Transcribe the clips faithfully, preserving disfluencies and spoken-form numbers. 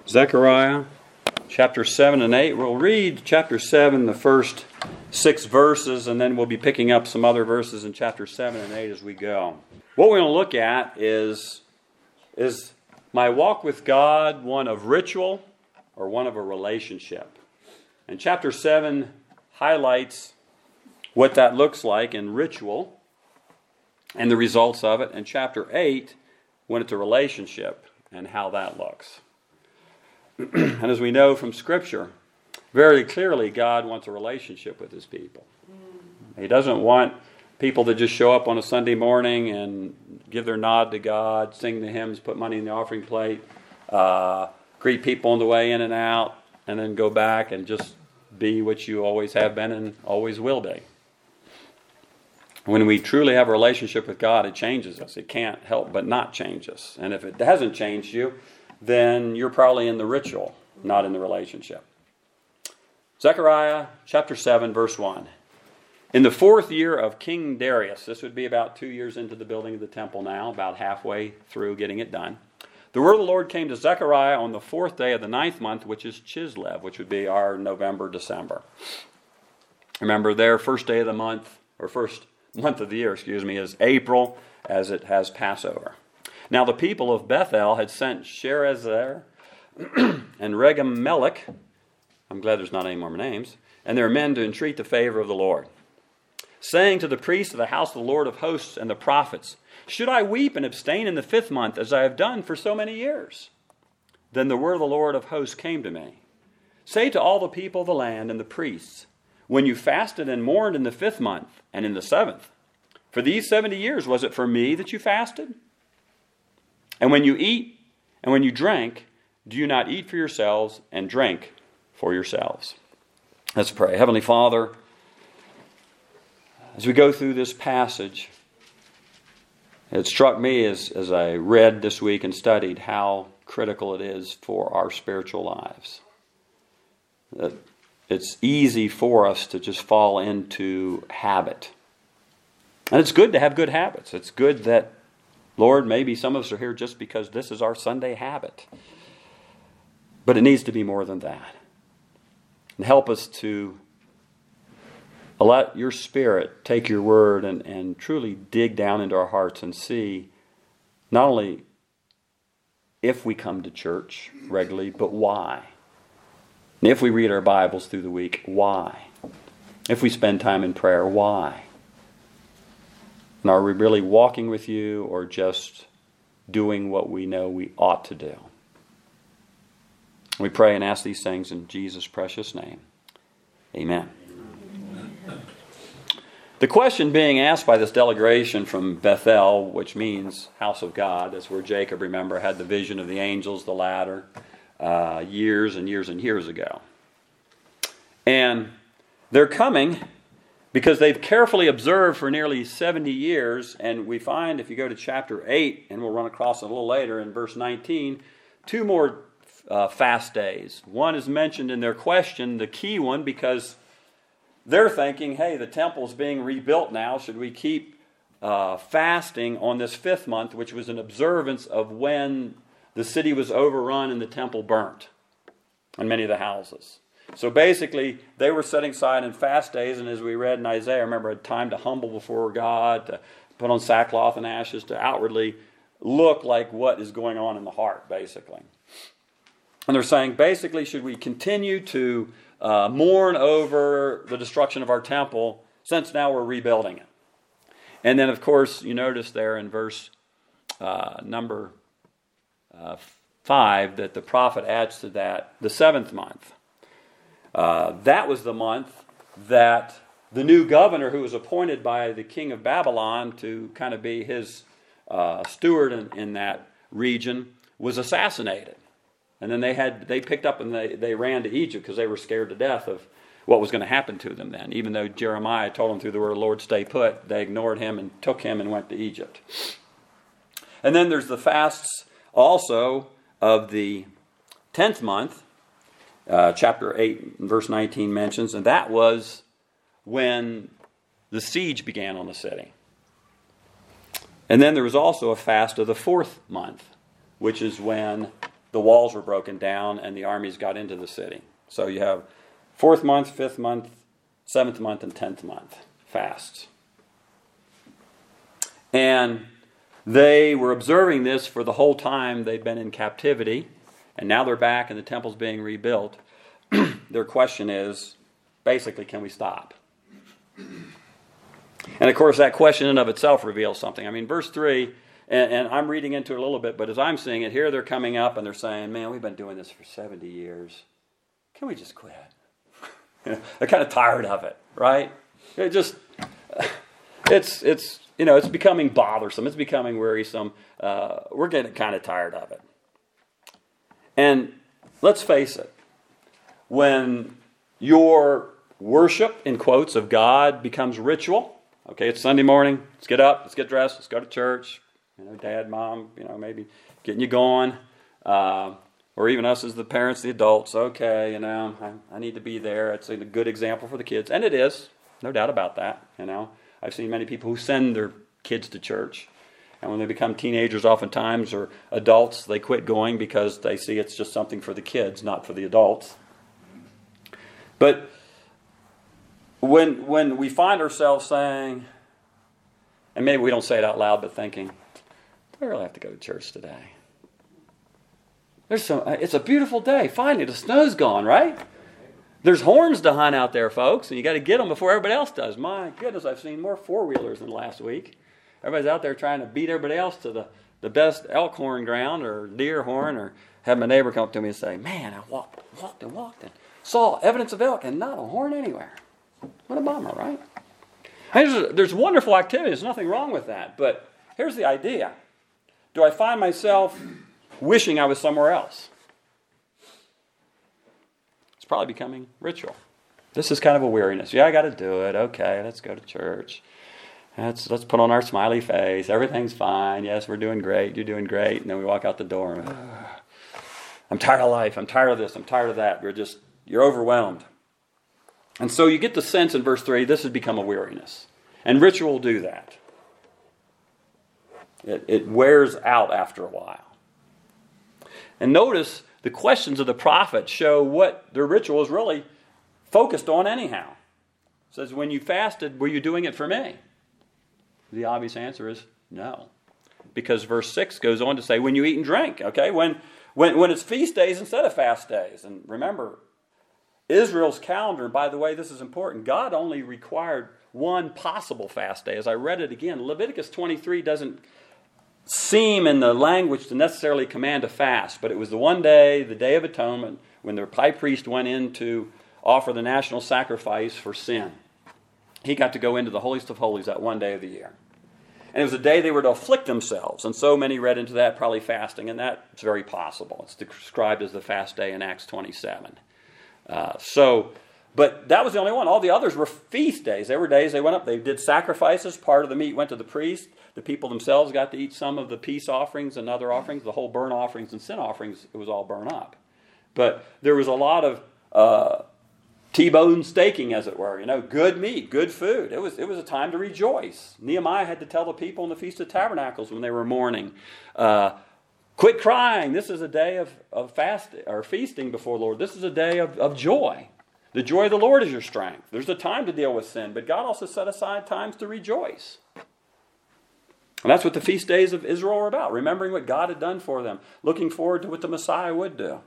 Zechariah chapter seven and eight. We'll read chapter seven, the first six verses, and then we'll be picking up some other verses in chapter seven and eight as we go. What we're going to look at is, is my walk with God one of ritual or one of a relationship? And chapter seven highlights what that looks like in ritual and the results of it, and chapter eight, when it's a relationship and how that looks. And as we know from Scripture, very clearly God wants a relationship with His people. He doesn't want people to just show up on a Sunday morning and give their nod to God, sing the hymns, put money in the offering plate, uh, greet people on the way in and out, and then go back and just be what you always have been and always will be. When we truly have a relationship with God, it changes us. It can't help but not change us. And if it hasn't changed you, then you're probably in the ritual, not in the relationship. Zechariah chapter seven, verse one. In the fourth year of King Darius, this would be about two years into the building of the temple now, about halfway through getting it done, the word of the Lord came to Zechariah on the fourth day of the ninth month, which is Chislev, which would be our November, December. Remember, their first day of the month, or first month of the year, excuse me, is April, as it has Passover. Now the people of Bethel had sent Sherezer and Regem-Melech, I'm glad there's not any more names, and their men to entreat the favor of the Lord, saying to the priests of the house of the Lord of hosts and the prophets, should I weep and abstain in the fifth month, as I have done for so many years? Then the word of the Lord of hosts came to me. Say to all the people of the land and the priests, when you fasted and mourned in the fifth month and in the seventh, for these seventy years was it for me that you fasted? And when you eat and when you drink, do you not eat for yourselves and drink for yourselves? Let's pray. Heavenly Father, as we go through this passage, it struck me as, as I read this week and studied how critical it is for our spiritual lives. That it's easy for us to just fall into habit. And it's good to have good habits. It's good that, Lord, maybe some of us are here just because this is our Sunday habit. But it needs to be more than that. And help us to let your Spirit take your word and, and truly dig down into our hearts and see not only if we come to church regularly, but why. And if we read our Bibles through the week, why? If we spend time in prayer, why? And are we really walking with you or just doing what we know we ought to do? We pray and ask these things in Jesus' precious name. Amen. The question being asked by this delegation from Bethel, which means house of God, that's where Jacob, remember, had the vision of the angels, the ladder, uh, years and years and years ago. And they're coming because they've carefully observed for nearly seventy years, and we find, if you go to chapter eight, and we'll run across it a little later in verse nineteen, two more uh, fast days. One is mentioned in their question, the key one, because they're thinking, hey, the temple's being rebuilt now. Should we keep uh, fasting on this fifth month, which was an observance of when the city was overrun and the temple burnt and many of the houses? So basically, they were setting aside in fast days, and as we read in Isaiah, remember, a time to humble before God, to put on sackcloth and ashes, to outwardly look like what is going on in the heart, basically. And they're saying, basically, should we continue to uh, mourn over the destruction of our temple, since now we're rebuilding it? And then, of course, you notice there in verse uh, number uh, five that the prophet adds to that the seventh month. Uh, that was the month that the new governor who was appointed by the king of Babylon to kind of be his uh, steward in, in that region was assassinated. And then they had they picked up and they, they ran to Egypt because they were scared to death of what was going to happen to them then. Even though Jeremiah told them through the word of the Lord, stay put, they ignored him and took him and went to Egypt. And then there's the fasts also of the tenth month. Uh, chapter eight, verse nineteen mentions, and that was when the siege began on the city. And then there was also a fast of the fourth month, which is when the walls were broken down and the armies got into the city. So you have fourth month, fifth month, seventh month, and tenth month fasts. And they were observing this for the whole time they'd been in captivity, and now they're back and the temple's being rebuilt. Their question is, basically, can we stop? And of course, that question in and of itself reveals something. I mean, verse three, and, and I'm reading into it a little bit, but as I'm seeing it, here they're coming up and they're saying, man, we've been doing this for seventy years. Can we just quit? You know, they're kind of tired of it, right? It just, it's, it's, you know, it's becoming bothersome. It's becoming wearisome. Uh, we're getting kind of tired of it. And let's face it, when your worship, in quotes, of God becomes ritual, okay, it's Sunday morning, let's get up, let's get dressed, let's go to church, you know, dad, mom, you know, maybe getting you going, uh, or even us as the parents, the adults, okay, you know, I, I need to be there. It's a good example for the kids, and it is, no doubt about that, you know. I've seen many people who send their kids to church, and when they become teenagers oftentimes, or adults, they quit going because they see it's just something for the kids, not for the adults. But when when we find ourselves saying, and maybe we don't say it out loud, but thinking, do I really have to go to church today? There's some. It's a beautiful day. Finally, the snow's gone, right? There's horns to hunt out there, folks, and you got to get them before everybody else does. My goodness, I've seen more four-wheelers in the last week. Everybody's out there trying to beat everybody else to the, the best elk horn ground or deer horn, or have my neighbor come up to me and say, man, I walked, walked and walked and saw evidence of elk and not a horn anywhere. What a bummer, right? There's, there's wonderful activity. There's nothing wrong with that. But here's the idea. Do I find myself wishing I was somewhere else? It's probably becoming ritual. This is kind of a weariness. Yeah, I got to do it. Okay, let's go to church. Let's, let's put on our smiley face. Everything's fine. Yes, we're doing great. You're doing great. And then we walk out the door. And, I'm tired of life. I'm tired of this. I'm tired of that. You're just, you're overwhelmed. And so you get the sense in verse three, this has become a weariness. And ritual will do that. It, it wears out after a while. And notice the questions of the prophet show what their ritual is really focused on anyhow. It says, when you fasted, were you doing it for me? The obvious answer is no. Because verse six goes on to say, when you eat and drink, okay? When, when, when it's feast days instead of fast days. And remember, Israel's calendar, by the way, this is important. God only required one possible fast day. As I read it again, Leviticus twenty-three doesn't seem in the language to necessarily command a fast, but it was the one day, the Day of Atonement, when the high priest went in to offer the national sacrifice for sin. He got to go into the holiest of holies that one day of the year. And it was a day they were to afflict themselves, and so many read into that probably fasting, and that's very possible. It's described as the fast day in Acts twenty-seven. Uh, so, but that was the only one. All the others were feast days. They were days they went up, they did sacrifices. Part of the meat went to the priest. The people themselves got to eat some of the peace offerings and other offerings. The whole burnt offerings and sin offerings, it was all burned up. But there was a lot of uh, T-bone staking, as it were. You know, good meat, good food. It was it was a time to rejoice. Nehemiah had to tell the people in the Feast of Tabernacles when they were mourning, uh, quit crying. This is a day of, of fasting or feasting before the Lord. This is a day of, of joy. The joy of the Lord is your strength. There's a time to deal with sin, but God also set aside times to rejoice. And that's what the feast days of Israel were about, remembering what God had done for them, looking forward to what the Messiah would do.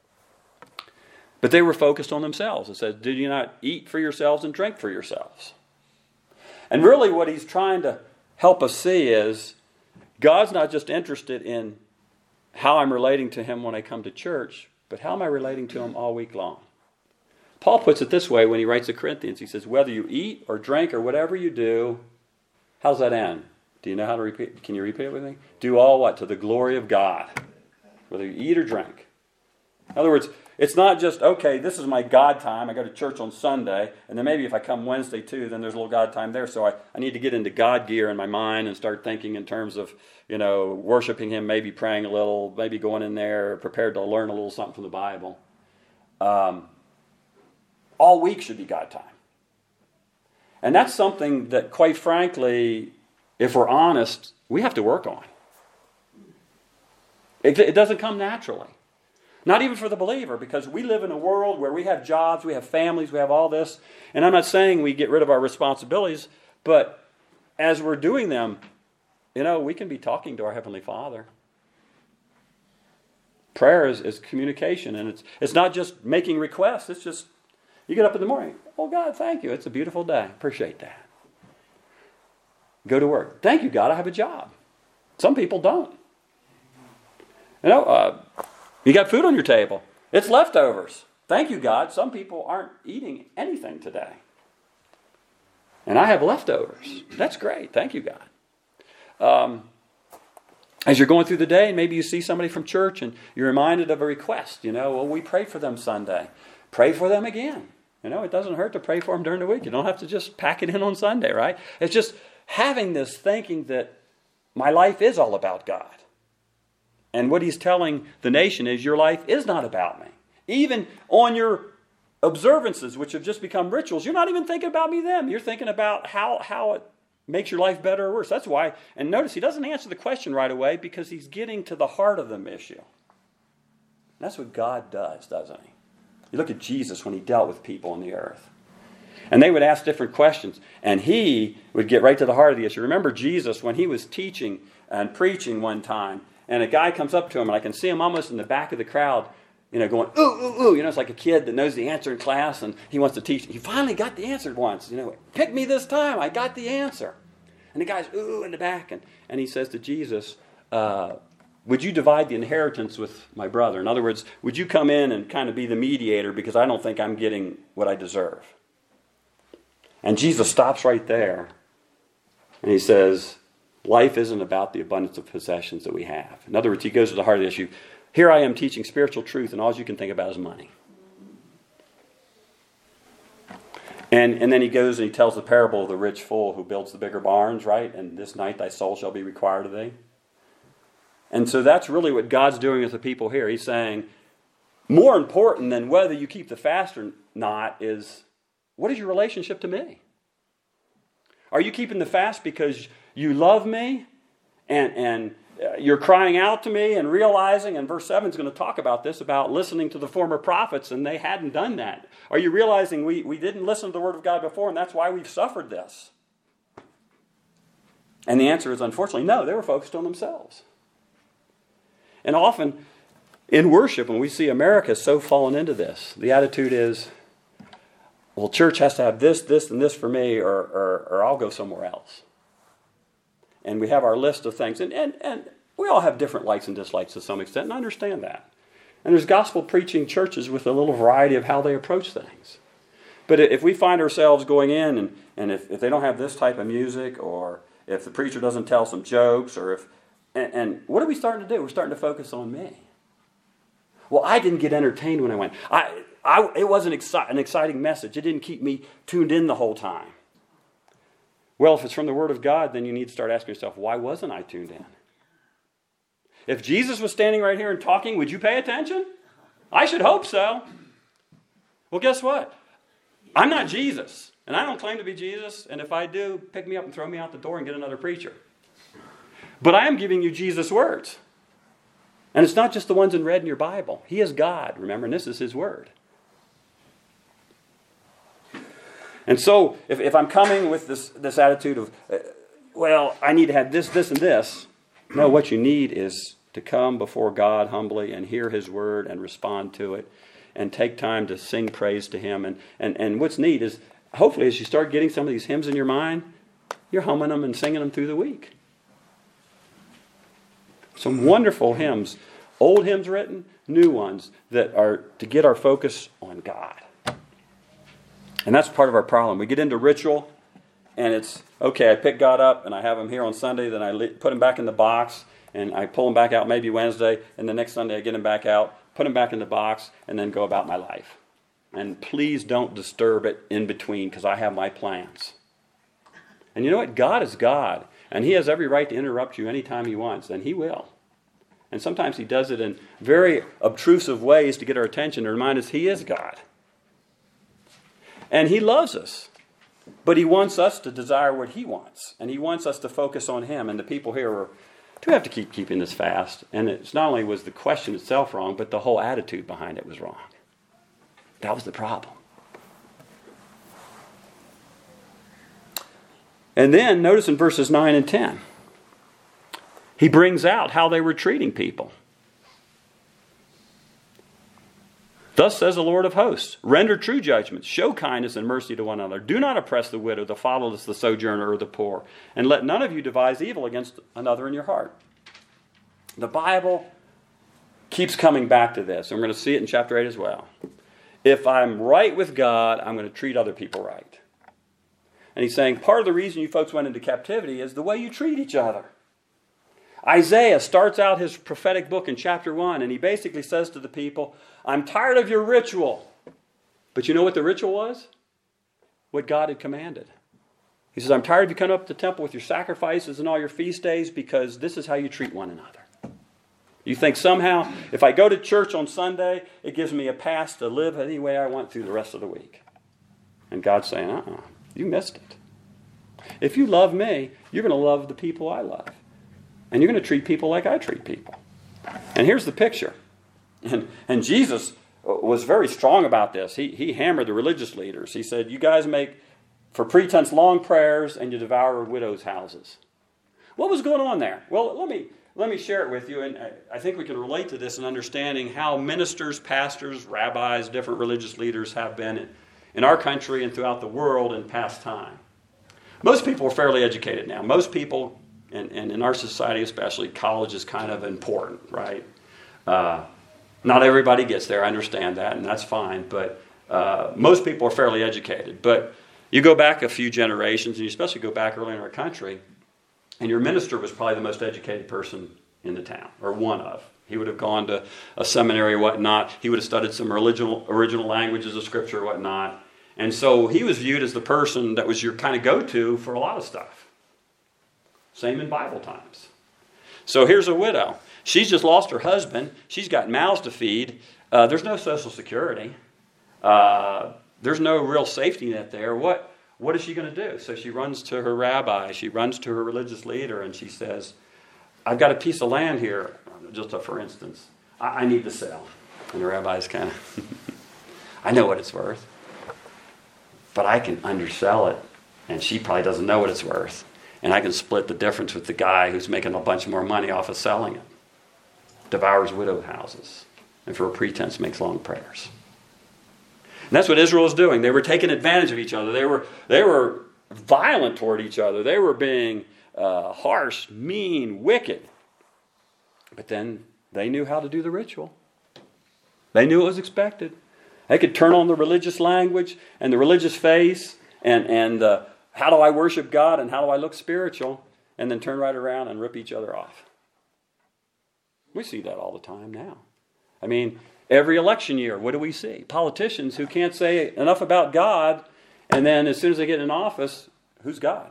But they were focused on themselves. It says, did you not eat for yourselves and drink for yourselves? And really what he's trying to help us see is God's not just interested in how I'm relating to him when I come to church, but how am I relating to him all week long? Paul puts it this way when he writes to Corinthians. He says, whether you eat or drink or whatever you do, how's that end? Do you know how to repeat? Can you repeat it with me? Do all what? To the glory of God. Whether you eat or drink. In other words, it's not just, okay, this is my God time. I go to church on Sunday, and then maybe if I come Wednesday too, then there's a little God time there. So I, I need to get into God gear in my mind and start thinking in terms of, you know, worshiping him, maybe praying a little, maybe going in there, prepared to learn a little something from the Bible. Um, all week should be God time. And that's something that, quite frankly, if we're honest, we have to work on. It, it doesn't come naturally. Not even for the believer, because we live in a world where we have jobs, we have families, we have all this. And I'm not saying we get rid of our responsibilities, but as we're doing them, you know, we can be talking to our Heavenly Father. Prayer is, is communication, and it's it's not just making requests. It's just, you get up in the morning, oh God, thank you. It's a beautiful day. Appreciate that. Go to work. Thank you, God, I have a job. Some people don't. You know, uh, you got food on your table. It's leftovers. Thank you, God. Some people aren't eating anything today. And I have leftovers. That's great. Thank you, God. Um, as you're going through the day, maybe you see somebody from church and you're reminded of a request. You know, well, we prayed for them Sunday. Pray for them again. You know, it doesn't hurt to pray for them during the week. You don't have to just pack it in on Sunday, right? It's just having this thinking that my life is all about God. And what he's telling the nation is your life is not about me. Even on your observances, which have just become rituals, you're not even thinking about me then. You're thinking about how, how it makes your life better or worse. That's why, and notice he doesn't answer the question right away because he's getting to the heart of the issue. That's what God does, doesn't he? You look at Jesus when he dealt with people on the earth. And they would ask different questions. And he would get right to the heart of the issue. Remember Jesus when he was teaching and preaching one time. And a guy comes up to him. And I can see him almost in the back of the crowd. You know, going, ooh, ooh, ooh. You know, it's like a kid that knows the answer in class. And he wants to teach. He finally got the answer once. You know, pick me this time. I got the answer. And the guy's, ooh, in the back. And, and he says to Jesus, uh, would you divide the inheritance with my brother? In other words, would you come in and kind of be the mediator because I don't think I'm getting what I deserve? And Jesus stops right there. And he says, life isn't about the abundance of possessions that we have. In other words, he goes to the heart of the issue. Here I am teaching spiritual truth, and all you can think about is money. And, and then he goes and he tells the parable of the rich fool who builds the bigger barns, right? And this night thy soul shall be required of thee. And so that's really what God's doing with the people here. He's saying, more important than whether you keep the fast or not is, what is your relationship to me? Are you keeping the fast because you love me and, and you're crying out to me and realizing, and verse seven is going to talk about this, about listening to the former prophets, and they hadn't done that. Are you realizing we, we didn't listen to the word of God before, and that's why we've suffered this? And the answer is, unfortunately, no, they were focused on themselves. And often in worship, when we see America so fallen into this, the attitude is, well, church has to have this, this, and this for me, or, or, or I'll go somewhere else. And we have our list of things. And, and, and we all have different likes and dislikes to some extent, and I understand that. And there's gospel-preaching churches with a little variety of how they approach things. But if we find ourselves going in, and, and if, if they don't have this type of music, or if the preacher doesn't tell some jokes, or if... And, and what are we starting to do? We're starting to focus on me. Well, I didn't get entertained when I went. I... I, it wasn't exci- an exciting message. It didn't keep me tuned in the whole time. Well, if it's from the Word of God, then you need to start asking yourself, why wasn't I tuned in? If Jesus was standing right here and talking, would you pay attention? I should hope so. Well, guess what? I'm not Jesus, and I don't claim to be Jesus, and if I do, pick me up and throw me out the door and get another preacher. But I am giving you Jesus' words. And it's not just the ones in red in your Bible. He is God, remember, and this is His Word. And so, if, if I'm coming with this, this attitude of, uh, well, I need to have this, this, and this. No, what you need is to come before God humbly and hear His Word and respond to it and take time to sing praise to Him. And, and, and what's neat is, hopefully, as you start getting some of these hymns in your mind, you're humming them and singing them through the week. Some wonderful hymns, old hymns written, new ones, that are to get our focus on God. And that's part of our problem. We get into ritual, and it's, okay, I pick God up, and I have Him here on Sunday, then I put Him back in the box, and I pull Him back out maybe Wednesday, and the next Sunday I get Him back out, put Him back in the box, and then go about my life. And please don't disturb it in between, because I have my plans. And you know what? God is God, and He has every right to interrupt you anytime He wants, and He will. And sometimes He does it in very obtrusive ways to get our attention and remind us He is God. And He loves us. But He wants us to desire what He wants. And He wants us to focus on Him. And the people here were do we have to keep keeping this fast? And it's not only was the question itself wrong, but the whole attitude behind it was wrong. That was the problem. And then, notice in verses nine and ten, he brings out how they were treating people. Thus says the Lord of hosts, render true judgments, show kindness and mercy to one another. Do not oppress the widow, the fatherless, the sojourner, or the poor. And let none of you devise evil against another in your heart. The Bible keeps coming back to this. And we're going to see it in chapter eight as well. If I'm right with God, I'm going to treat other people right. And he's saying part of the reason you folks went into captivity is the way you treat each other. Isaiah starts out his prophetic book in chapter one, and he basically says to the people, I'm tired of your ritual. But you know what the ritual was? What God had commanded. He says, I'm tired of you coming up to the temple with your sacrifices and all your feast days because this is how you treat one another. You think somehow, if I go to church on Sunday, it gives me a pass to live any way I want through the rest of the week. And God's saying, uh-uh. You missed it. If you love me, you're going to love the people I love. And you're going to treat people like I treat people. And here's the picture. And, and Jesus was very strong about this. He, he hammered the religious leaders. He said, you guys make, for pretense, long prayers, and you devour widows' houses. What was going on there? Well, let me, let me share it with you. And I, I think we can relate to this in understanding how ministers, pastors, rabbis, different religious leaders have been in, in our country and throughout the world in past time. Most people are fairly educated now. Most people, and, and in our society especially, college is kind of important, right? Uh, not everybody gets there, I understand that, and that's fine, but uh, most people are fairly educated. But you go back a few generations, and you especially go back early in our country, and your minister was probably the most educated person in the town, or one of. He would have gone to a seminary or whatnot. He would have studied some original, original languages of Scripture or whatnot. And so he was viewed as the person that was your kind of go-to for a lot of stuff. Same in Bible times. So here's a widow. She's just lost her husband. She's got mouths to feed. Uh, there's no Social Security. Uh, there's no real safety net there. What, what is she going to do? So she runs to her rabbi. She runs to her religious leader, and she says, I've got a piece of land here, just a, for instance. I, I need to sell. And the rabbi's kind of, I know what it's worth. But I can undersell it, and she probably doesn't know what it's worth. And I can split the difference with the guy who's making a bunch more money off of selling it. Devours widow houses, and for a pretense makes long prayers. And that's what Israel was doing. They were taking advantage of each other. They were, they were violent toward each other. They were being uh, harsh, mean, wicked. But then they knew how to do the ritual. They knew it was expected. They could turn on the religious language and the religious face and, and uh, how do I worship God and how do I look spiritual, and then turn right around and rip each other off. We see that all the time now. I mean, every election year, what do we see? Politicians who can't say enough about God, and then as soon as they get in office, who's God?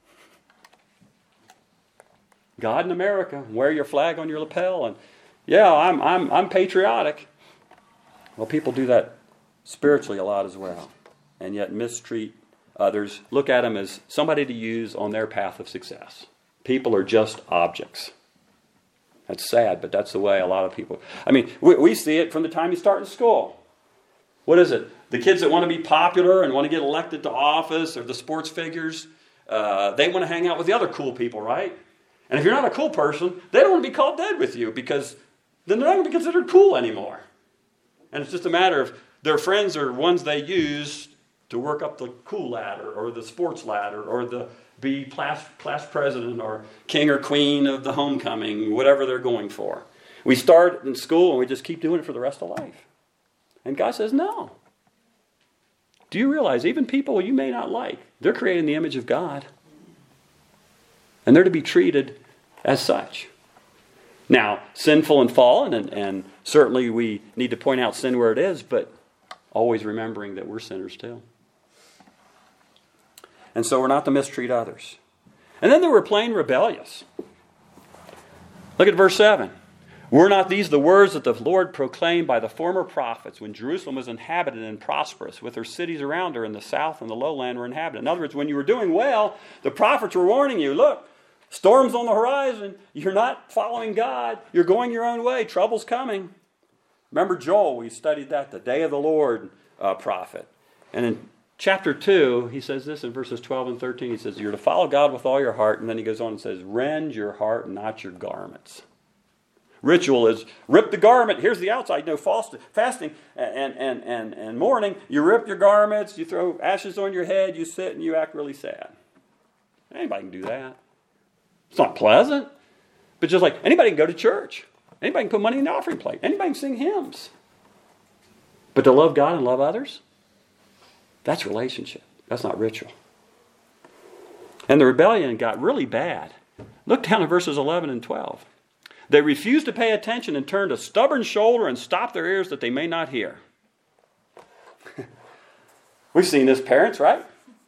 God in America. Wear your flag on your lapel, and yeah, I'm I'm I'm patriotic. Well, people do that spiritually a lot as well, and yet mistreat others, look at them as somebody to use on their path of success. People are just objects. That's sad, but that's the way a lot of people... I mean, we, we see it from the time you start in school. What is it? The kids that want to be popular and want to get elected to office, or the sports figures, uh, they want to hang out with the other cool people, right? And if you're not a cool person, they don't want to be called dead with you, because then they're not going to be considered cool anymore. And it's just a matter of their friends are ones they use to work up the cool ladder, or the sports ladder, or the be class, class president, or king or queen of the homecoming, whatever they're going for. We start in school and we just keep doing it for the rest of life. And God says, no. Do you realize even people you may not like, they're created in the image of God. And they're to be treated as such. Now, sinful and fallen, and, and certainly we need to point out sin where it is, but always remembering that we're sinners too. And so we're not to mistreat others. And then they were plain rebellious. Look at verse seven. Were not these the words that the Lord proclaimed by the former prophets when Jerusalem was inhabited and prosperous, with her cities around her in the south and the lowland were inhabited? In other words, when you were doing well, the prophets were warning you, look, Storms on the horizon. You're not following God. You're going your own way. Trouble's coming. Remember Joel, we studied that, the day of the Lord uh, prophet. And in chapter two, he says this in verses twelve and thirteen. He says, you're to follow God with all your heart. And then he goes on and says, rend your heart, not your garments. Ritual is rip the garment. Here's the outside. No fasting and, and, and, and mourning. You rip your garments. You throw ashes on your head. You sit and you act really sad. Anybody can do that. It's not pleasant. But just like anybody can go to church. Anybody can put money in the offering plate. Anybody can sing hymns. But to love God and love others, that's relationship. That's not ritual. And the rebellion got really bad. Look down at verses eleven and twelve. They refused to pay attention and turned a stubborn shoulder and stopped their ears that they may not hear. We've seen this, parents, right?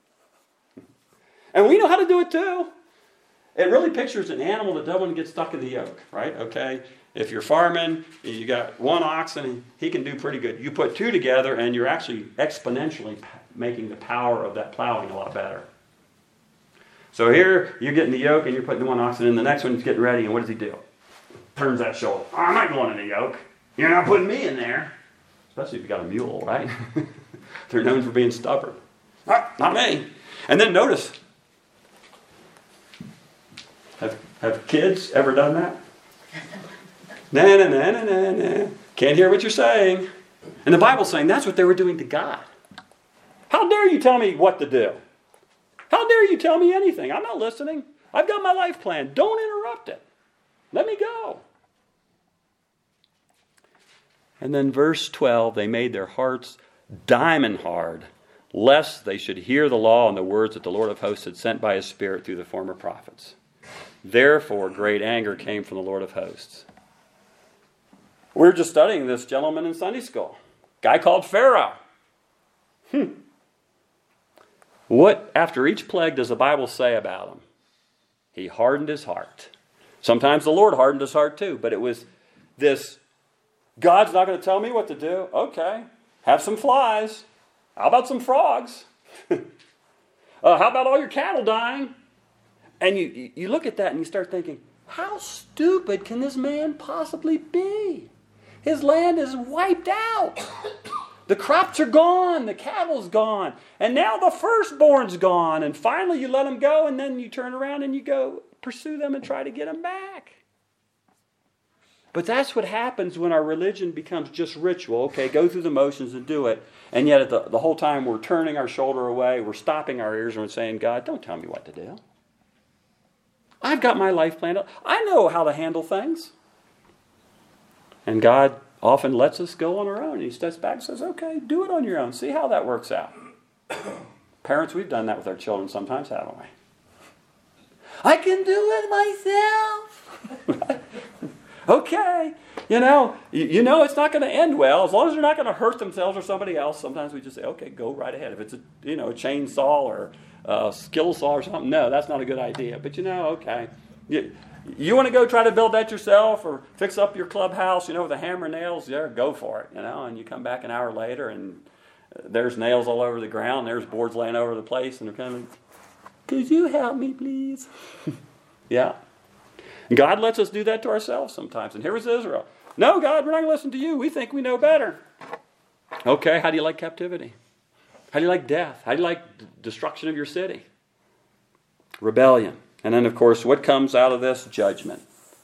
And we know how to do it too. It really pictures an animal that doesn't want to get stuck in the yoke, right? Okay, if you're farming, you got one oxen, he can do pretty good. You put two together and you're actually exponentially making the power of that plowing a lot better. So here, you're getting the yoke and you're putting one oxen in, the next one's getting ready, and what does he do? Turns that shoulder. Oh, I'm not going in the yoke. You're not putting me in there. Especially if you got a mule, right? They're known for being stubborn. Not, not me. And then notice, have, have kids ever done that? Na na na na na na. Can't hear what you're saying. And the Bible's saying that's what they were doing to God. How dare you tell me what to do? How dare you tell me anything? I'm not listening. I've got my life plan. Don't interrupt it. Let me go. And then verse twelve, they made their hearts diamond hard, lest they should hear the law and the words that the Lord of hosts had sent by his Spirit through the former prophets. Therefore, great anger came from the Lord of hosts. We were just studying this gentleman in Sunday school. Guy called Pharaoh. Hmm. What, after each plague, does the Bible say about him? He hardened his heart. Sometimes the Lord hardened his heart too, but it was this, God's not going to tell me what to do. Okay, have some flies. How about some frogs? uh, how about all your cattle dying? And you, you look at that and you start thinking, how stupid can this man possibly be? His land is wiped out. The crops are gone. The cattle's gone. And now the firstborn's gone. And finally you let them go, and then you turn around and you go pursue them and try to get them back. But that's what happens when our religion becomes just ritual. Okay, go through the motions and do it. And yet the, the whole time we're turning our shoulder away. We're stopping our ears and we're saying, God, don't tell me what to do. I've got my life planned out. I know how to handle things. And God often lets us go on our own. He steps back and says, okay, do it on your own. See how that works out. Parents, we've done that with our children sometimes, haven't we? I can do it myself. Okay. You know, you, you know it's not going to end well. As long as they're not going to hurt themselves or somebody else, sometimes we just say, okay, go right ahead. If it's a, you know, a chainsaw or a skill saw or something, no, that's not a good idea. But you know, okay. You, you want to go try to build that yourself or fix up your clubhouse, you know, with a hammer and nails, there, go for it, you know. And you come back an hour later and there's nails all over the ground, there's boards laying over the place, and they're kind of, could you help me, please? Yeah. God lets us do that to ourselves sometimes. And here was Israel. No, God, we're not going to listen to you. We think we know better. Okay, how do you like captivity? How do you like death? How do you like d- destruction of your city? Rebellion. And then, of course, what comes out of this? Judgment.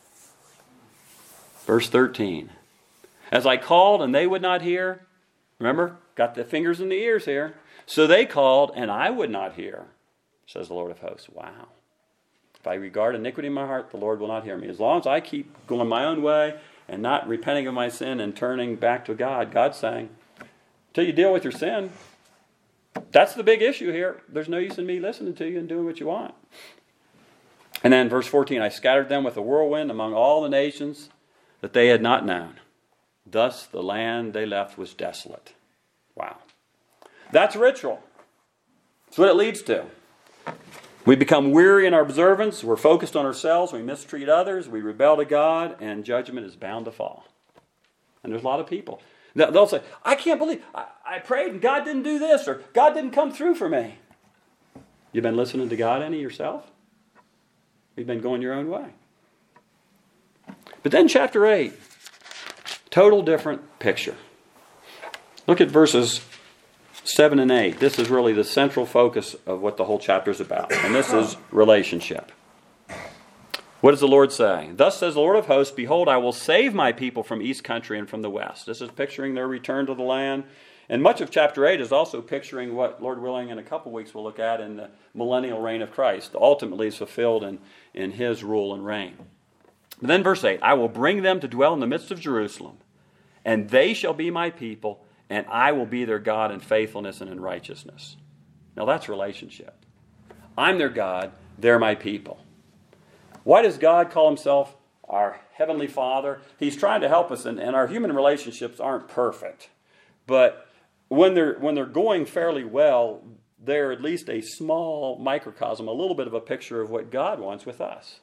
Verse thirteen. As I called and they would not hear. Remember, got the fingers in the ears here. So they called and I would not hear, says the Lord of hosts. Wow. If I regard iniquity in my heart, the Lord will not hear me. As long as I keep going my own way and not repenting of my sin and turning back to God, God's saying, until you deal with your sin, that's the big issue here. There's no use in me listening to you and doing what you want. And then verse fourteen, I scattered them with a whirlwind among all the nations that they had not known. Thus the land they left was desolate. Wow. That's ritual. That's what it leads to. We become weary in our observance. We're focused on ourselves. We mistreat others. We rebel to God. And judgment is bound to fall. And there's a lot of people. They'll say, I can't believe, I, I prayed and God didn't do this, or God didn't come through for me. You've been listening to God any yourself? You've been going your own way. But then chapter eight, total different picture. Look at verses seven and eight. This is really the central focus of what the whole chapter is about. And this is relationship. What does the Lord say? Thus says the Lord of hosts, behold, I will save my people from east country and from the west. This is picturing their return to the land. And much of chapter eight is also picturing what, Lord willing, in a couple weeks we'll look at in the millennial reign of Christ. Ultimately is fulfilled in, in his rule and reign. But then verse eight, I will bring them to dwell in the midst of Jerusalem, and they shall be my people, and I will be their God in faithfulness and in righteousness. Now that's relationship. I'm their God, they're my people. Why does God call himself our Heavenly Father? He's trying to help us, and, and our human relationships aren't perfect. But when they're, when they're going fairly well, they're at least a small microcosm, a little bit of a picture of what God wants with us.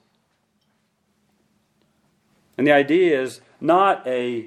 And the idea is not a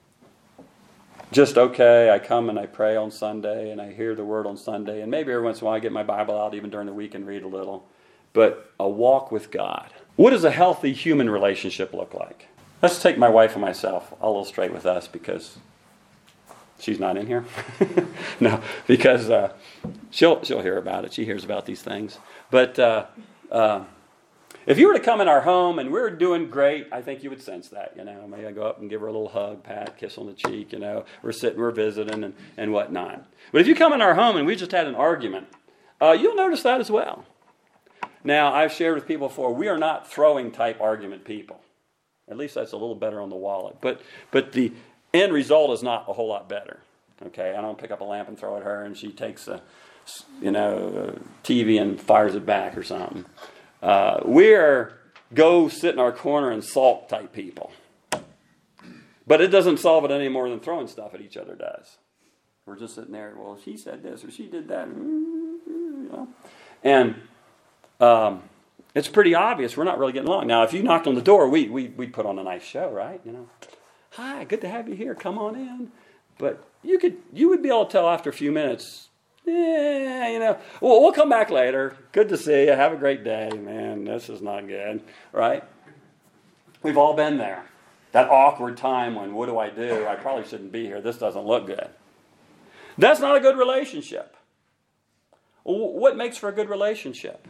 just, okay, I come and I pray on Sunday and I hear the word on Sunday, and maybe every once in a while I get my Bible out even during the week and read a little. But a walk with God. What does a healthy human relationship look like? Let's take my wife and myself. I'll illustrate with us because she's not in here. No, because uh, she'll she'll hear about it. She hears about these things. But uh, uh, if you were to come in our home and we were doing great, I think you would sense that. You know, maybe I go up and give her a little hug, pat, kiss on the cheek. You know, we're sitting, we're visiting, and, and whatnot. But if you come in our home and we just had an argument, uh, you'll notice that as well. Now, I've shared with people before, we are not throwing type argument people. At least that's a little better on the wallet. But but the end result is not a whole lot better. Okay, I don't pick up a lamp and throw at her and she takes a, you know, a T V and fires it back or something. Uh, we're go sit in our corner and sulk type people. But it doesn't solve it any more than throwing stuff at each other does. We're just sitting there, well, she said this or she did that. You know? And Um, it's pretty obvious we're not really getting along. Now, if you knocked on the door, we, we, we'd put on a nice show, right? You know, hi, good to have you here. Come on in. But you could, you would be able to tell after a few minutes, yeah, you know, well, we'll come back later. Good to see you. Have a great day. Man, this is not good, right? We've all been there. That awkward time when, what do I do? I probably shouldn't be here. This doesn't look good. That's not a good relationship. What makes for a good relationship?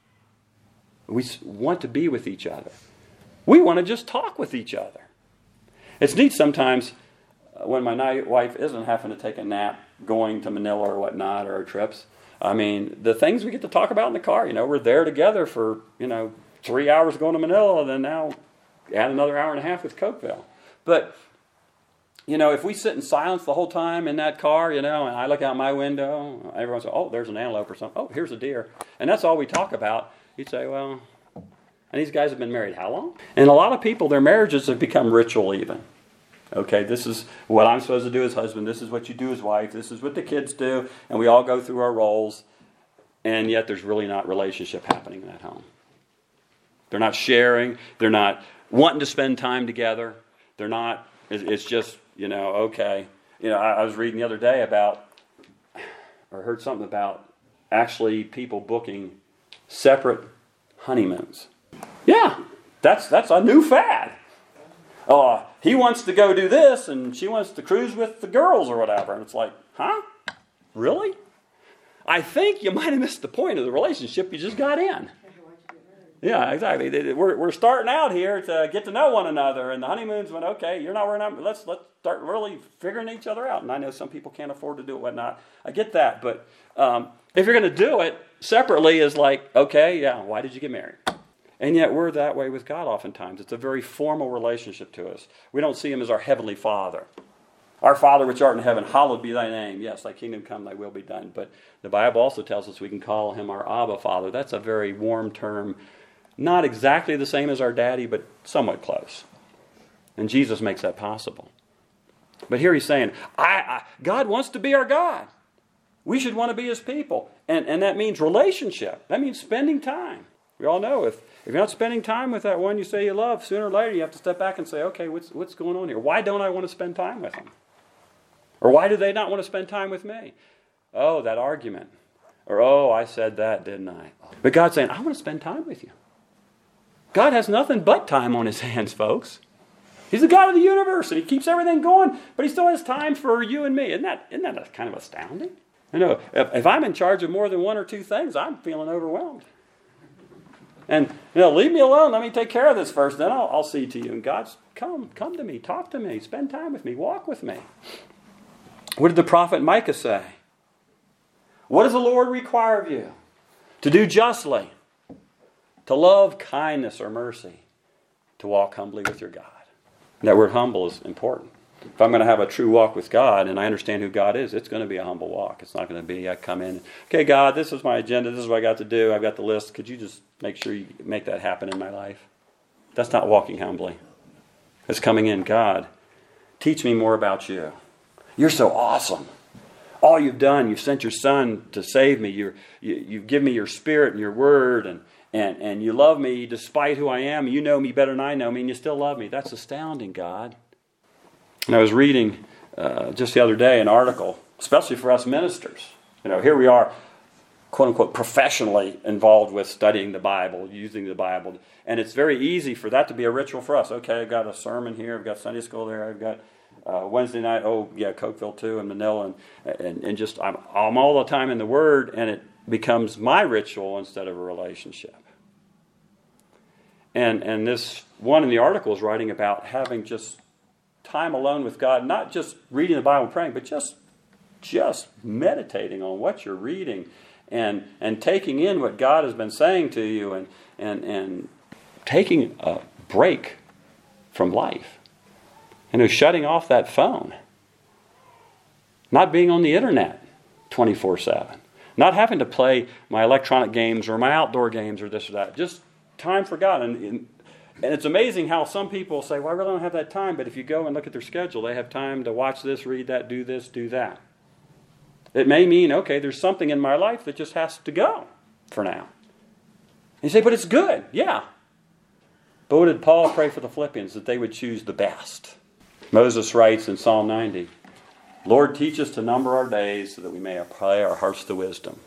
We want to be with each other. We want to just talk with each other. It's neat sometimes when my wife isn't having to take a nap going to Manila or whatnot, or our trips. I mean, the things we get to talk about in the car, you know, we're there together for, you know, three hours going to Manila, and then now add another hour and a half with Cokeville. But, you know, if we sit in silence the whole time in that car, you know, and I look out my window, everyone's like, oh, there's an antelope or something. Oh, here's a deer. And that's all we talk about. You'd say, well, and these guys have been married how long? And a lot of people, their marriages have become ritual even. Okay, this is what I'm supposed to do as husband. This is what you do as wife. This is what the kids do. And we all go through our roles. And yet there's really not relationship happening in that home. They're not sharing. They're not wanting to spend time together. They're not, it's just, you know, okay. You know, I was reading the other day about, or heard something about actually people booking separate honeymoons. Yeah, that's that's a new fad. Uh, he wants to go do this, and she wants to cruise with the girls or whatever. And it's like, huh? Really? I think you might have missed the point of the relationship you just got in. Yeah, exactly. We're we're starting out here to get to know one another, and the honeymoons went, okay, you're not worrying about, let's let's start really figuring each other out. And I know some people can't afford to do it, whatnot. I get that, but um, if you're going to do it separately, is like, okay, yeah, why did you get married? And yet we're that way with God oftentimes. It's a very formal relationship to us. We don't see him as our heavenly Father. Our Father which art in heaven, hallowed be thy name. Yes, thy kingdom come, thy will be done. But the Bible also tells us we can call him our Abba Father. That's a very warm term. Not exactly the same as our daddy, but somewhat close. And Jesus makes that possible. But here he's saying, I, I, God wants to be our God. We should want to be his people. And, and that means relationship. That means spending time. We all know if, if you're not spending time with that one you say you love, sooner or later you have to step back and say, okay, what's, what's going on here? Why don't I want to spend time with them? Or why do they not want to spend time with me? Oh, that argument. Or, oh, I said that, didn't I? But God's saying, I want to spend time with you. God has nothing but time on his hands, folks. He's the God of the universe, and he keeps everything going, but he still has time for you and me. Isn't that, isn't that kind of astounding? You know, if, if I'm in charge of more than one or two things, I'm feeling overwhelmed. And, you know, leave me alone. Let me take care of this first. Then I'll, I'll see to you. And God's, come, come to me. Talk to me. Spend time with me. Walk with me. What did the prophet Micah say? What does the Lord require of you? To do justly, to love kindness or mercy, to walk humbly with your God. And that word humble is important. If I'm going to have a true walk with God and I understand who God is, it's going to be a humble walk. It's not going to be, I come in, okay, God, this is my agenda. This is what I got to do. I've got the list. Could you just make sure you make that happen in my life? That's not walking humbly. It's coming in, God, teach me more about you. You're so awesome. All you've done, you've sent your son to save me. You're, you, you've given me your spirit and your word, and, and, and you love me despite who I am. You know me better than I know me, and you still love me. That's astounding, God. And I was reading uh, just the other day an article, especially for us ministers. You know, here we are, quote unquote, professionally involved with studying the Bible, using the Bible. And it's very easy for that to be a ritual for us. Okay, I've got a sermon here, I've got Sunday school there, I've got uh, Wednesday night, oh yeah, Cokeville too, and Manila, and, and, and just, I'm, I'm all the time in the Word, and it becomes my ritual instead of a relationship. And, and this one in the article is writing about having just time alone with God, not just reading the Bible and praying, but just just meditating on what you're reading and and taking in what God has been saying to you and and, and taking a break from life. You know, shutting off that phone. Not being on the internet twenty-four seven. Not having to play my electronic games or my outdoor games or this or that. Just time for God. And, and And it's amazing how some people say, well, I really don't have that time. But if you go and look at their schedule, they have time to watch this, read that, do this, do that. It may mean, okay, there's something in my life that just has to go for now. And you say, but it's good. Yeah. But what did Paul pray for the Philippians? That they would choose the best. Moses writes in Psalm ninety, Lord, teach us to number our days so that we may apply our hearts to wisdom.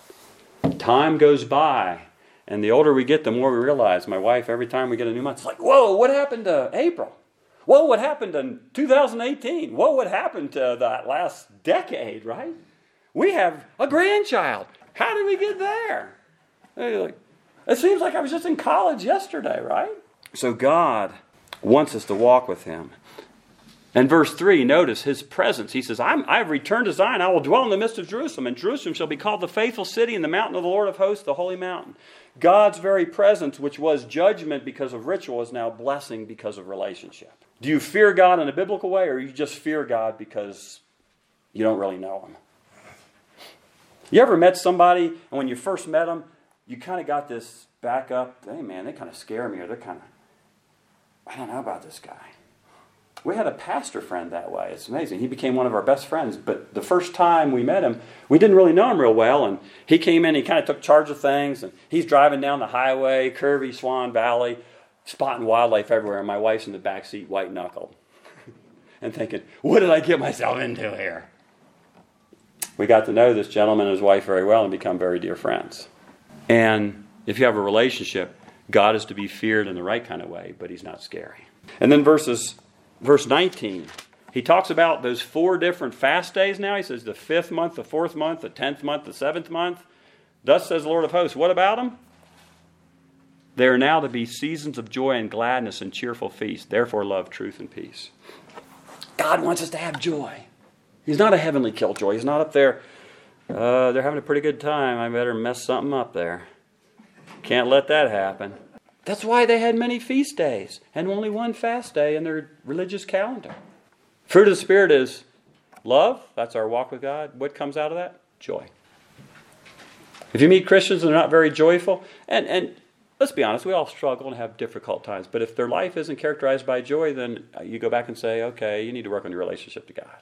Time goes by. And the older we get, the more we realize. My wife, every time we get a new month, it's like, whoa, what happened to April? Whoa, what happened in two thousand eighteen? Whoa, what happened to that last decade, right? We have a grandchild. How did we get there? Like, it seems like I was just in college yesterday, right? So God wants us to walk with Him. And verse three, notice His presence. He says, I'm, I've returned to Zion. I will dwell in the midst of Jerusalem. And Jerusalem shall be called the faithful city and the mountain of the Lord of hosts, the holy mountain. God's very presence, which was judgment because of ritual, is now blessing because of relationship. Do you fear God in a biblical way, or you just fear God because you don't really know Him? You ever met somebody, and when you first met them, you kind of got this back up, hey man, they kind of scare me, or they're kind of, I don't know about this guy. We had a pastor friend that way. It's amazing. He became one of our best friends. But the first time we met him, we didn't really know him real well. And he came in, he kind of took charge of things. And he's driving down the highway, curvy Swan Valley, spotting wildlife everywhere. And my wife's in the back seat, white-knuckled. And thinking, what did I get myself into here? We got to know this gentleman and his wife very well and become very dear friends. And if you have a relationship, God is to be feared in the right kind of way, but He's not scary. And then verses... Verse nineteen, he talks about those four different fast days now. He says the fifth month, the fourth month, the tenth month, the seventh month. Thus says the Lord of hosts. What about them? They are now to be seasons of joy and gladness and cheerful feast. Therefore love, truth, and peace. God wants us to have joy. He's not a heavenly killjoy. He's not up there, uh, they're having a pretty good time. I better mess something up there. Can't let that happen. That's why they had many feast days and only one fast day in their religious calendar. Fruit of the Spirit is love. That's our walk with God. What comes out of that? Joy. If you meet Christians and they're not very joyful, and, and let's be honest, we all struggle and have difficult times. But if their life isn't characterized by joy, then you go back and say, okay, you need to work on your relationship to God.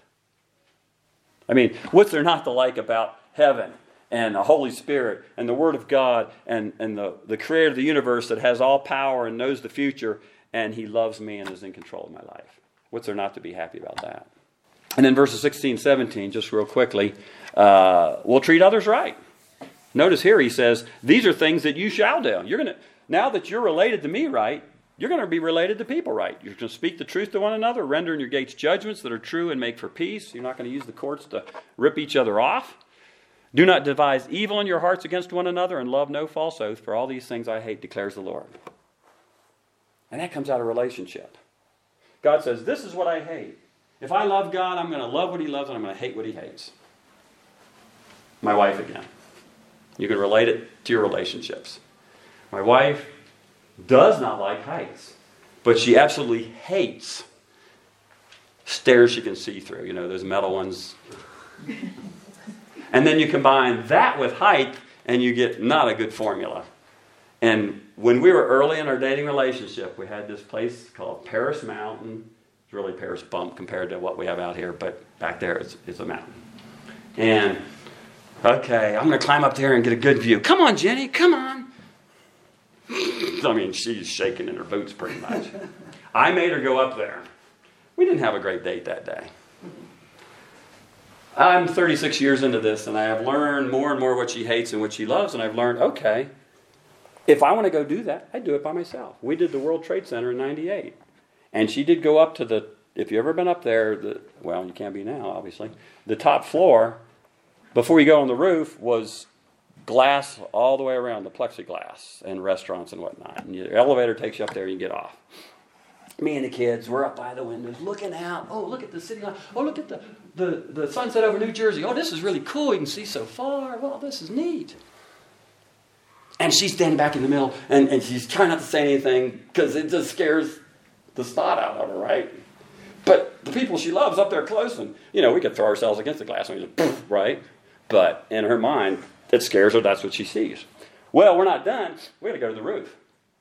I mean, what's there not to like about heaven? And the Holy Spirit and the Word of God and, and the, the Creator of the universe that has all power and knows the future, and He loves me and is in control of my life. What's there not to be happy about that? And then verses sixteen, seventeen, just real quickly, uh, we'll treat others right. Notice here he says, these are things that you shall do. You're going to, Now that you're related to me right, you're going to be related to people right. You're going to speak the truth to one another, render in your gates judgments that are true and make for peace. You're not going to use the courts to rip each other off. Do not devise evil in your hearts against one another, and love no false oath, for all these things I hate, declares the Lord. And that comes out of relationship. God says, this is what I hate. If I love God, I'm going to love what he loves, and I'm going to hate what he hates. My wife again. You can relate it to your relationships. My wife does not like heights, but she absolutely hates stairs she can see through. You know, those metal ones. And then you combine that with height, and you get not a good formula. And when we were early in our dating relationship, we had this place called Paris Mountain. It's really Paris Bump compared to what we have out here, but back there it's, it's a mountain. And, okay, I'm going to climb up there and get a good view. Come on, Jenny, come on. I mean, she's shaking in her boots pretty much. I made her go up there. We didn't have a great date that day. I'm thirty-six years into this, and I have learned more and more what she hates and what she loves, and I've learned, okay, if I want to go do that, I do it by myself. We did the World Trade Center in ninety-eight. And she did go up to the, if you've ever been up there, the, well, you can't be now, obviously, the top floor, before you go on the roof, was glass all the way around, the plexiglass, and restaurants and whatnot. And your elevator takes you up there and you get off. Me and the kids, we're up by the windows looking out. Oh, look at the city line. Oh, look at the, the, the sunset over New Jersey. Oh, this is really cool. You can see so far. Well, this is neat. And she's standing back in the middle, and, and she's trying not to say anything because it just scares the snot out of her, right? But the people she loves up there close, and, you know, we could throw ourselves against the glass and we just, poof, right? But in her mind, it scares her. That's what she sees. Well, we're not done. We got to go to the roof.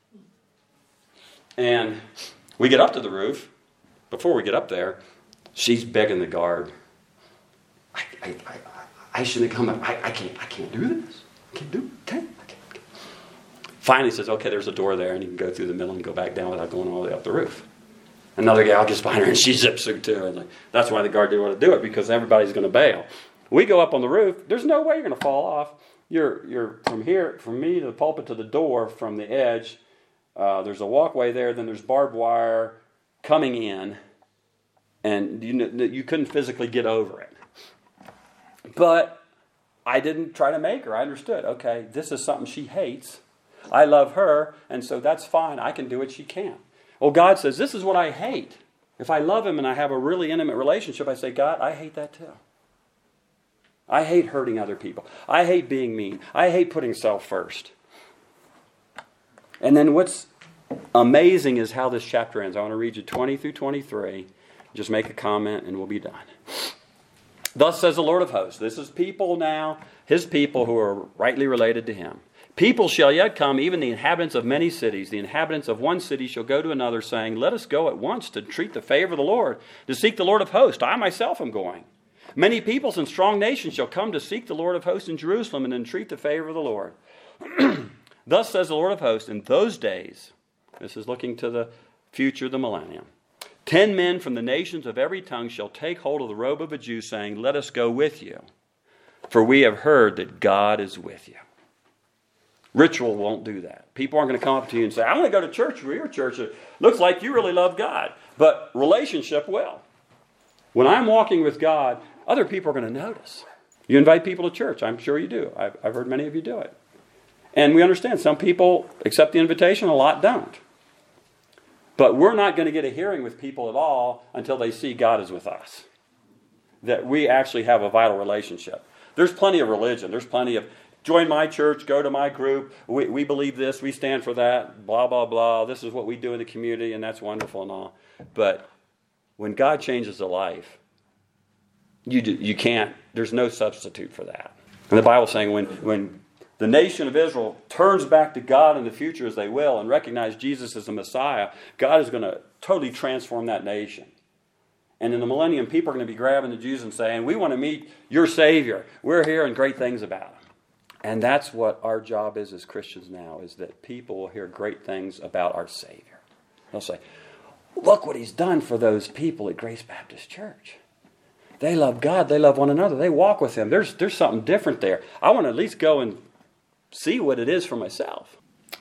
And we get up to the roof. Before we get up there, she's begging the guard. I, I, I, I shouldn't have come up. I, I can't. I can't do this. I can't do it. Okay. I can't. Finally says, okay, there's a door there, and you can go through the middle and go back down without going all the way up the roof. Another gal gets behind her, and she zips through too. And like, that's why the guard didn't want to do it, because everybody's going to bail. We go up on the roof. There's no way you're going to fall off. You're you're from here, from me to the pulpit to the door, from the edge. Uh, there's a walkway there. Then there's barbed wire coming in, and you you couldn't physically get over it. But I didn't try to make her. I understood. Okay, this is something she hates. I love her, and so that's fine. I can do what she can't. Well, God says, this is what I hate. If I love him and I have a really intimate relationship, I say, God, I hate that too. I hate hurting other people. I hate being mean. I hate putting self first. And then what's amazing is how this chapter ends. I want to read you twenty through twenty-three. Just make a comment and we'll be done. Thus says the Lord of hosts. This is people now, his people who are rightly related to him. People shall yet come, even the inhabitants of many cities. The inhabitants of one city shall go to another, saying, let us go at once to treat the favor of the Lord, to seek the Lord of hosts. I myself am going. Many peoples and strong nations shall come to seek the Lord of hosts in Jerusalem and entreat the favor of the Lord. Thus says the Lord of hosts, in those days, this is looking to the future, the millennium, ten men from the nations of every tongue shall take hold of the robe of a Jew, saying, let us go with you, for we have heard that God is with you. Ritual won't do that. People aren't going to come up to you and say, I want to go to church or your church. It looks like you really love God. But relationship will. When I'm walking with God, other people are going to notice. You invite people to church. I'm sure you do. I've, I've heard many of you do it. And we understand some people accept the invitation, a lot don't. But we're not going to get a hearing with people at all until they see God is with us. That we actually have a vital relationship. There's plenty of religion. There's plenty of, join my church, go to my group, we, we believe this, we stand for that, blah, blah, blah. This is what we do in the community, and that's wonderful and all. But when God changes a life, you do, you can't, there's no substitute for that. And the Bible's saying when, when the nation of Israel turns back to God in the future, as they will, and recognize Jesus as the Messiah, God is going to totally transform that nation. And in the millennium, people are going to be grabbing the Jews and saying, we want to meet your Savior. We're hearing great things about him. And that's what our job is as Christians now, is that people will hear great things about our Savior. They'll say, look what he's done for those people at Grace Baptist Church. They love God. They love one another. They walk with him. There's, there's something different there. I want to at least go and see what it is for myself.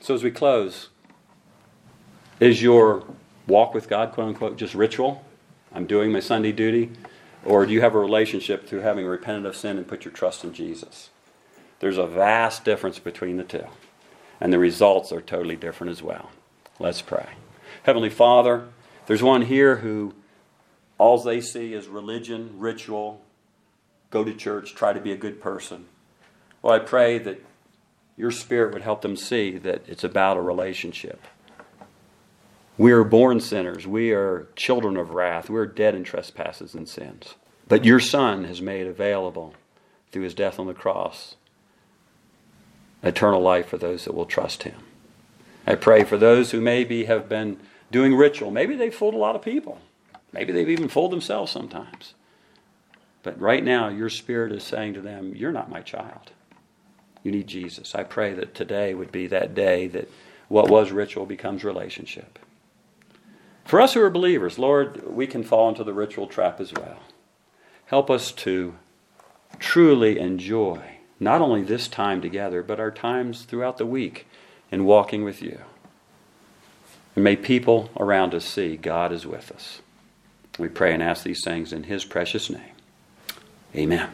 So as we close, is your walk with God, quote unquote, just ritual? I'm doing my Sunday duty? Or do you have a relationship through having repented of sin and put your trust in Jesus? There's a vast difference between the two. And the results are totally different as well. Let's pray. Heavenly Father, there's one here who all they see is religion, ritual, go to church, try to be a good person. Well, I pray that your Spirit would help them see that it's about a relationship. We are born sinners. We are children of wrath. We're dead in trespasses and sins. But your Son has made available through his death on the cross eternal life for those that will trust him. I pray for those who maybe have been doing ritual. Maybe they've fooled a lot of people. Maybe they've even fooled themselves sometimes. But right now, your Spirit is saying to them, you're not my child. You need Jesus. I pray that today would be that day that what was ritual becomes relationship. For us who are believers, Lord, we can fall into the ritual trap as well. Help us to truly enjoy not only this time together, but our times throughout the week in walking with you. And may people around us see God is with us. We pray and ask these things in his precious name. Amen.